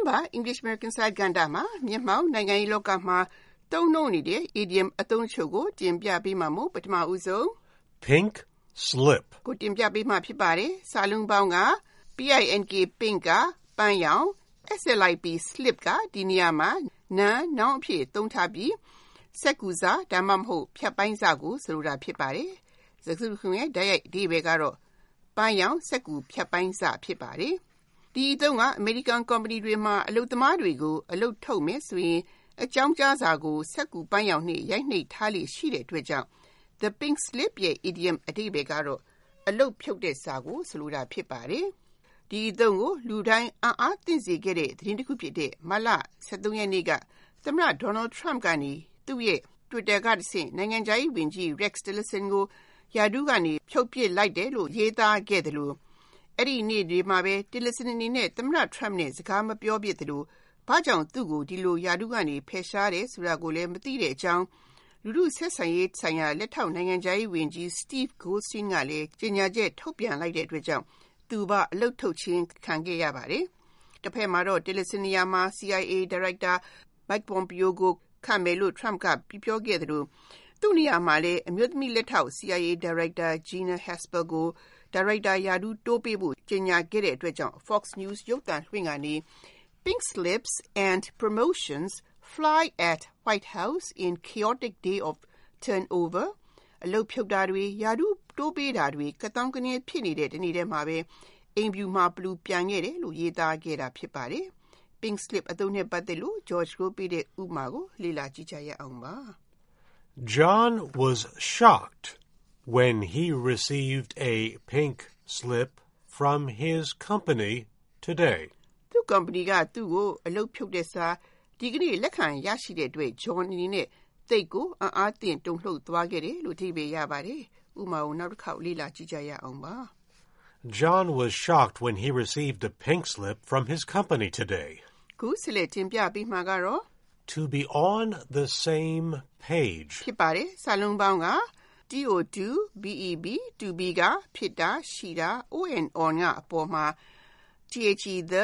ပါ English American Side ကဏ္ဍမှာမြန်မာနိုင်ငံရေးလောကမှာသုံးနှုန်းနေတဲ့ idiom အသုံးချို့ကိုတင်ပြပေးမှာမို့ပထမဦးဆုံး Pink slip ကိုတင်ပြပေးမှာဖြစ်ပါတယ်။စာလုံးပေါင်းက PINK pink ကပန်းရောင် SLIP slip ကဒီနေရာမှာနောင်အဖြစ်သုံးထားပြီးစက္ကူစာဒါမှမဟုတ်ဖြတ်ပိုင်းစာကိုဆိုလိုတာဖြစ်ပါတယ်။စကားစုခုရဲ့တိုက်ရိုက်အဓိပ္ပာယ်ကတော့ပန်းရောင်စက္ကူဖြတ်ပိုင်းစာဖြစ်ပါတယ်။ဒီအသုံးကအမေရိကန်ကုမ္ပဏီတွေမှာအလုပ်သမားတွေကိုအလုပ်ထုတ်မယ်ဆိုရင်အကြောင်းကြားစာကိုစက္ကူပန်းရောင်နဲ့ရိုက်နှိပ်ထားလေရှိတဲ့အတွက်ကြောင့် The pink slip ရဲ့ idiom အဓိပ္ပာယ်ကတော့အလုပ်ဖြုတ်တဲ့စာကိုဆိုလိုတာဖြစ်ပါတယ်။ဒီအသုံးကိုလူတိုင်းအားသင့်စေခဲ့တဲ့သတင်းတစ်ခုဖြစ်တဲ့မတ်လ 23 ရက်နေ့ကသမ္မတ Donald Trump ကနေသူ့ရဲ့ Twitter ကတဆင့်နိုင်ငံခြားရေးဝန်ကြီး Rex Tillerson ကိုရာထူးကနေဖြုတ်ပစ်လိုက်တယ်လို့ရေးသားခဲ့တယ်လို့အဲ့ဒီနေ့ဒီမှာပဲ Tillerson အနေနဲ့သမ္မတ Trump နဲ့စကားမပြောပြတယ်လို့ဘာကြောင့်သူ့ကိုဒီလိုရာထူးကနေဖယ်ရှားတယ်ဆိုတာကိုလည်းမသိတဲ့အကြောင်းလူထုဆက်ဆံရေးဆိုင်ရာလက်ထောက်နိုင်ငံခြားရေးဝန်ကြီး Steve Goldstein ကလည်းကြေညာချက်ထုတ်ပြန်လိုက်တဲ့အတွက်ကြောင့်သူအလုပ်ထုတ်ခြင်းခံခဲ့ရပါတယ်။တစ်ဖက်မှာတော့ Tillerson နေရာမှာ CIA Director Mike Pompeo ကိုခန့်မယ်လို့ Trump ကပြောခဲ့တယ်လို့သူ့နေရာမှာလည်းအမျိုးသမီးလက်ထောက် CIA Director Gina Haspel ကို Director ရာထူးတိုးပေးဖို့ကြေညာခဲ့တဲ့အတွက်ကြောင့် Fox News ရုပ်သံလွှင့်ကနေ Pink slips and promotions fly at White House in chaotic day of turnover အလုပ်ဖြုတ်တာတွေရာထူးတိုးပေးတာတွေကတောင်းကနေဖြစ်နေတဲ့ဒီနေ့ထဲမှာပဲအိမ်ဖြူမှာပလူပြန်ခဲ့တယ်လို့ရေးသားခဲ့တာဖြစ်ပါတယ်။ Pink slip အသုံးနဲ့ပတ်သက်လို့ George ကိုပေးတဲ့ဥပမာကိုလေ့လာကြည့်ကြရအောင်ပါ။ John was shocked when he received a pink slip from his company today. သူ့ company ကသူ့ကိုအလုပ်ဖြုတ်တဲ့စာဒီကနေ့လက်ခံရရှိတဲ့အတွက် John အနေနဲ့သိတ်ကိုအားသင့်တုန်လှုပ်သွားခဲ့တယ်လို့အဓိပ္ပာယ်ရပါတယ်။ဥပမာကိုနောက်တစ်ခေါက်လေ့လာကြည့်ကြရအောင်ပါ။ John was shocked when he received a pink slip from his company today. ခုဆက်လက်တင်ပြပေးမှာကတော့ To be on the same page ဖြစ်ပါတယ်။စာလုံးပေါင်းက to be ကဖြစ်တာရှိတာ on ကအပေါ်မှာthe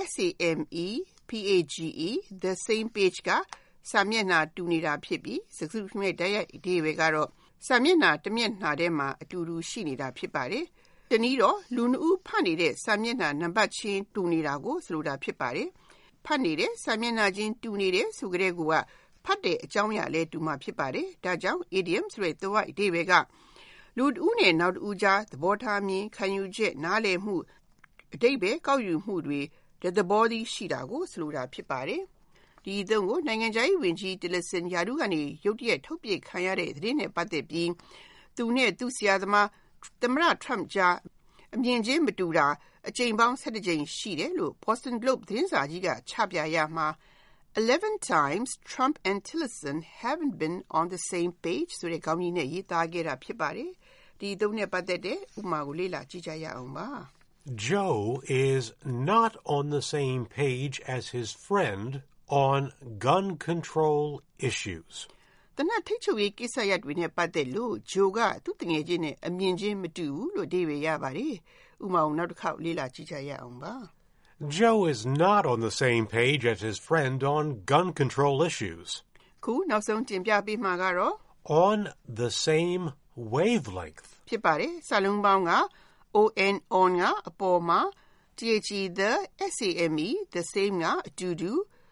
the same page ကစာမျက်နှာတူနေတာဖြစ်ပြီးစကားစုနဲ့တိုက်ရိုက်အဓိပ္ပာယ်ကတော့စာမျက်နှာတစ်မျက်နှာထဲမှာအတူတူရှိနေတာဖြစ်ပါတယ်။တနည်းတော့လူနှစ်ဦးဖတ်နေတဲ့စာမျက်နှာနံပါတ်ချင်းတူနေတာကိုဆိုလိုတာဖြစ်ပါတယ်။ဖတ်နေတဲ့စာမျက်နှာချင်းတူနေတယ်ဆိုကြတဲ့ကဖတ်တဲ့အကြောင်းအရာလဲတူမှာဖြစ်ပါတယ်။ဒါကြောင့် idiom ဆိုတဲ့သွားအဓိပ္ပာယ်ကလူတစ်ဦးနဲ့နောက်တစ်ဦးကြားသဘောထားမြင်ခံယူချက်နားလည်မှုအဓိပ္ပာယ်ကောက်ယူမှုတွေသဘောတည်းရှိတာကိုဆိုလိုတာဖြစ်ပါတယ်။ဒီအသုံးကိုနိုင်ငံခြားရေးဝန်ကြီး Tillerson ရာထူးကနေရုတ်တရက်ထုတ်ပစ်ခံရတဲ့သတင်းနဲ့ပတ်သက်ပြီးသူနဲ့သူ့ဆရာသမားသမ္မတ Trump ကြားအမြင်ချင်းမတူတာအကြိမ်ပေါင်း17ကြိမ်ရှိတယ်လို့ Boston Globe သတင်းစာကြီးကချပြရမှာ11 times Trump and Tillerson haven't been on the same page ဆိုတဲ့ခေါင်းကြီးနဲ့ရေးသားခဲ့တာဖြစ်ပါတယ်။ဒီအသုံးနဲ့ပတ်သက်တဲ့ဥပမာကိုလေ့လာကြည့်ကြရအောင်ပါ။ Joe is not on the same page as his friend on gun control issues. တနက်ထိတ်ချုပ်ရေးကိစ္စရပ်တွေနဲ့ပတ်သက်လို့ Joe ကသူ့တငယ်ချင်းနဲ့အမြင်ချင်းမတူဘူးလို့အဓိပ္ပာယ်ရပါတယ်။ဥပမာကိုနောက်တစ်ခေါက်လေ့လာကြည့်ကြရအောင်ပါ။ Joe is not on the same page as his friend on gun control issues. ခုနောက်ဆုံးတင်ပြပေးမှာကတော့ on the same wavelength ဖြစ်ပါတယ်။စာလုံးပေါင်းကon ကအပေါ်မှာ the same the same ကအတူတူ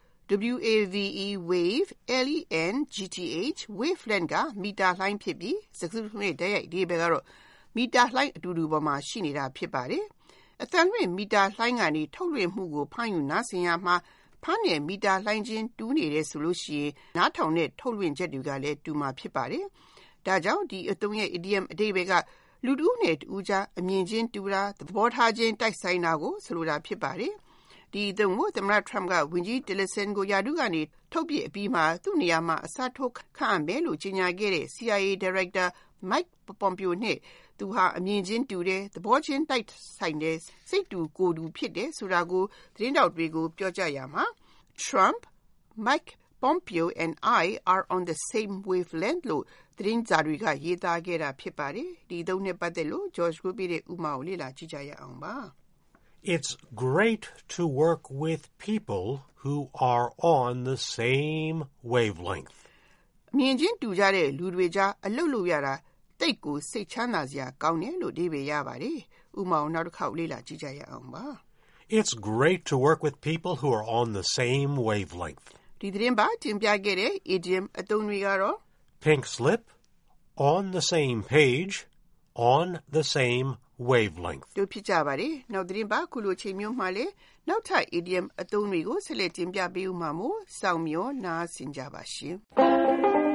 wave length wavelength ကမီတာလှိုင်းဖြစ်ပြီးစကားစုနဲ့တိုက်ရိုက်ဒီဘက်ကတော့မီတာလှိုင်းအတူတူပေါ်မှာရှိနေတာဖြစ်ပါတယ်။အသံလွှင့်မီတာလှိုင်းကနေထုတ်လွှင့်မှုကိုဖမ်းယူနားဆင်ရမှာဖမ်းတဲ့မီတာလှိုင်းချင်းတူးနေတယ်ဆိုလို့ရှိရင်နားထောင်တဲ့ထုတ်လွှင့်ချက်တွေကလည်းတူမှာဖြစ်ပါတယ်။ဒါကြောင့်ဒီအသုံးရဲ့ idiom အဓိပ္ပာယ်ကလူတူးနဲ့တူးကြားအမြင်ချင်းတူတာသဘောထားချင်းတိုက်ဆိုင်တာကိုဆိုလိုတာဖြစ်ပါတယ်။ဒီအသုံးကိုသမ္မတ Trump ကဝန်ကြီး Tillerson ကိုရာထူးကနေထုတ်ပစ်အပြီးမှာသူ့နေရာမှာအစားထိုးခန့်အပ်မယ်လို့ကြေညာခဲ့တဲ့ CIA Director Mike Pompeo နဲ့သူဟာအမြင်ချင်းတူတယ်သဘောချင်းတိုက်ဆိုင်တယ်စိတ်တူကိုယ်တူဖြစ်တယ်ဆိုတာကိုသတင်းတောက်တွေကိုပြောကြရမှာ Trump, Mike Pompeo and I are on the same wavelength လို့သတင်းစာတွေကရေးသားခဲ့တာဖြစ်ပါတယ်။ဒီအသုံးနဲ့ပတ်သက်လို့ George ကိုပြတဲ့ဥပမာကိုလေ့လာကြည့်ကြရအောင်ပါ It's great to work with people who are on the same wavelength. မြင်ချင်းတူကြတဲ့လူတွေကြားအလုပ်လုပ်ရတာတိတ်ကိုစိတ်ချမ်းသာစရာကောင်းတယ်လို့အဓိပ္ပာယ်ရပါတယ်။ဥပမာနောက်တစ်ခေါက်လေ့လာကြည့်ကြရအောင်ပါ။ It's great to work with people who are on the same wavelength. ဒီသတင်းပါတင်ပြခဲ့တဲ့ idiom အသုံးတွေကတော့ Pink slip, on the same page, on the same wavelength. တို့ဖြစ်ကြပါတယ်။နောက်သတင်းပါခုလိုချိန်မျိုးမှလည်းနောက်ထပ် idiom အသုံးတွေကိုဆက်လက်တင်ပြပေးဦးမှာမို့စောင့်မျှော်နားဆင်ကြပါရှင်။